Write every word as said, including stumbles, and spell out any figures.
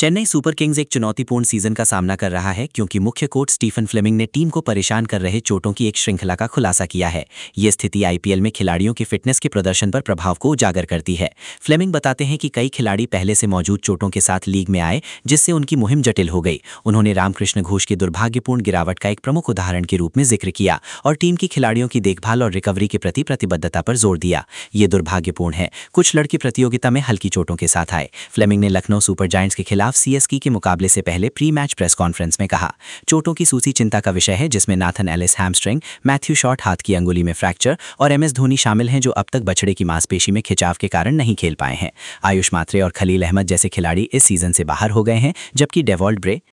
Chennai super Kings एक चुनौतीपूर्ण season का सामना कर रहा है क्योंकि मुख्य कोच स्टीफन फ्लेमिंग ने टीम को परेशान कर रहे चोटों की एक श्रृंखला का खुलासा किया है। ये स्थिति आईपीएल में खिलाड़ियों की फिटनेस के प्रदर्शन पर प्रभाव को उजागर करती है। फ्लेमिंग बताते हैं कि कई खिलाड़ी पहले से मौजूद चोटों के साथ लीग में आए, जिससे उनकी मुहिम जटिल हो गई। उन्होंने रामकृष्ण घोष की दुर्भाग्यपूर्ण गिरावट का एक प्रमुख उदाहरण के रूप में जिक्र किया और टीम की खिलाड़ियों की देखभाल और रिकवरी के प्रति प्रतिबद्धता पर जोर दिया। ये दुर्भाग्यपूर्ण है, कुछ लड़के प्रतियोगिता में हल्की चोटों के साथ आए। फ्लेमिंग ने लखनऊ सुपर जायंट्स के खिलाफ सीएसके के मुकाबले से पहले प्री मैच प्रेस कॉन्फ्रेंस में कहा, चोटों की सूची चिंता का विषय है, जिसमें Nathan Ellis hamstring, Matthew Short हाथ की अंगुली में फ्रैक्चर और एम एस धोनी शामिल हैं, जो अब तक बछड़े की मांसपेशी में खिंचाव के कारण नहीं खेल पाए हैं। आयुष मात्रे और खलील अहमद जैसे खिलाड़ी इस सीजन से बाहर हो गए हैं, जबकि डेवॉल्ट ब्रे,